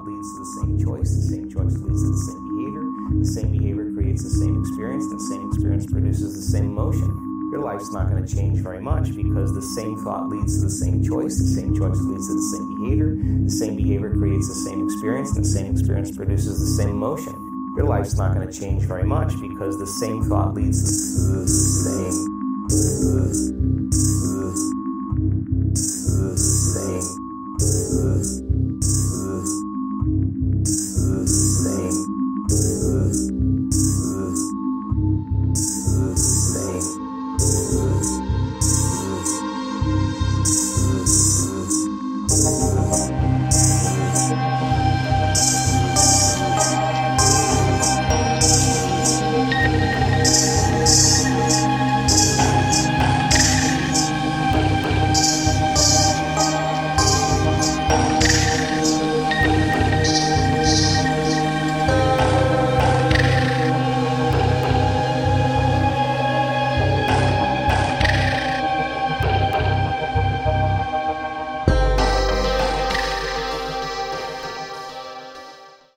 leads to the same choice. The same choice leads to the same behavior. The same behavior creates the same experience. The same experience produces the same emotion. Your life's not going to change very much because the same thought leads to the same choice. The same choice leads to the same behavior. The same behavior creates the same experience. The same experience produces the same emotion. Your life's not going to change very much because the same thought leads to the same